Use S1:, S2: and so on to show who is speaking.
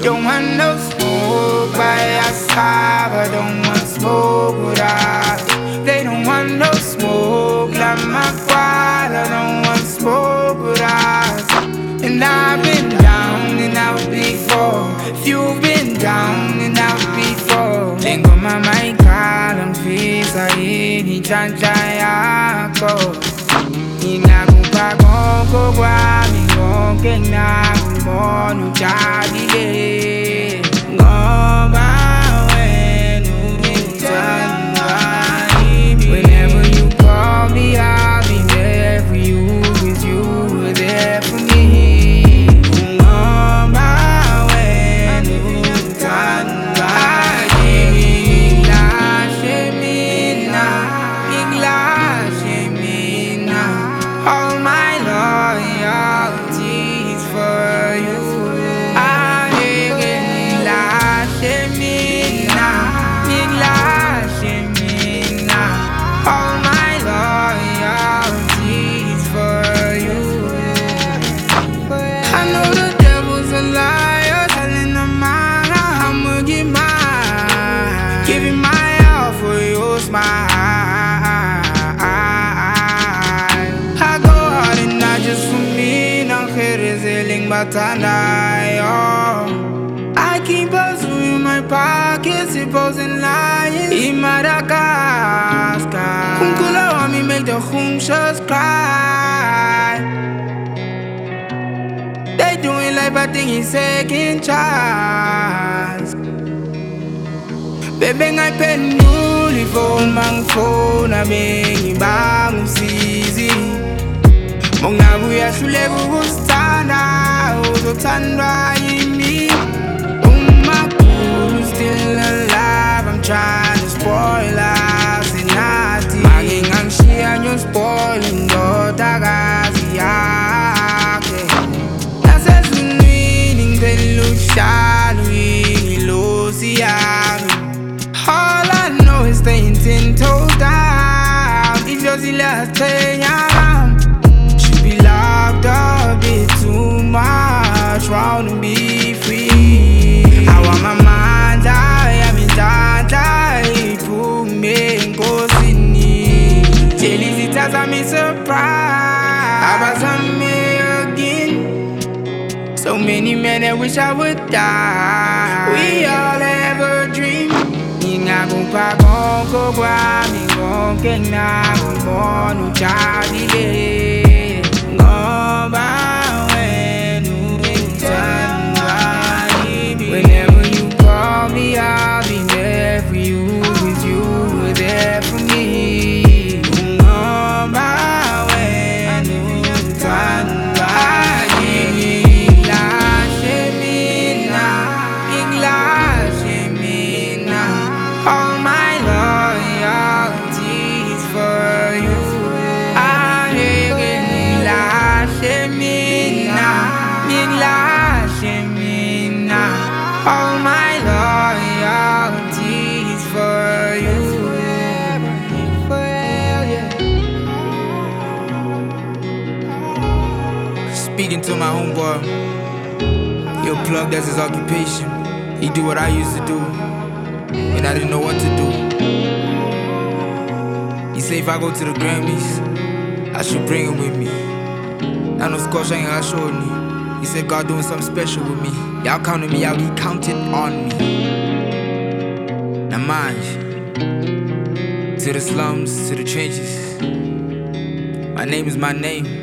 S1: Don't want no smoke by your side, I don't want smoke with us. They don't want no smoke like my father, don't want smoke with us. And I've been down and out before. If you've been down and out before, tengo mama ikhala ngifisa yini tshantla yakho. Ngingakupha konke kwami konke ngakubona ujabulile, ngoba wena ungithandwa yimi. Whenever you call me, I'll be there for you, 'cause you were there for me. Ngoba wena ungithandwa yimi. Ngilahle mina, ngilahle mina. All my loyalty is for you. Ngilahle mina, ngilahle mina. All my loyalty is for you. I know the devil's a liar, telling a man I'ma give mine, giving my all for your smile. I go hard and not just for me, nang kherezeling batanayo. I keep pursuing my pockets, supposing lying in Madagascar. Kumkula want me make the humshas cry. They doing life, I think he's second chance. Baby ngayiphenduli phone mangifona bengibanga usizi. Mongabe uyahluleka ukusithanda, uzothandwa yimi. Umakhulu still alive, I'm trying to spoil us inathi. Make ngangishiya ngiyospoil indodakazi yakhe. Nasezulwini ngicela uhlale uyingilosi yami. All I know is staying 10 toes down. If you're the last thing should be locked up a bit too much, round to be free. I want my mind, I'm in die, put me in Kosini. Jelly's it as I'm in surprise. I was on me again. So many men that wish I would die. We all have a dream. Ngingakupha konke kwami konke ngakubona ujabulile, ngoba wena ungithandwa yimi. Whenever you call me, I'll be there for you, 'cause you were there for me. Ngoba wena ungithandwa yimi. Ngilahle mina, ngilahle mina. All my loyalty is for you. Ngilahle mina, ngilahle mina. All my loyalty is for you. Speaking to my homeboy, he'll plug, that's his occupation. He do what I used to do when I didn't know what to do. He say if I go to the Grammys, I should bring him with me. I know Scotch ain't got showed me. He said God doing something special with me. Y'all counted me out, he counted on me. Now mind, to the slums, to the trenches. My name is my name.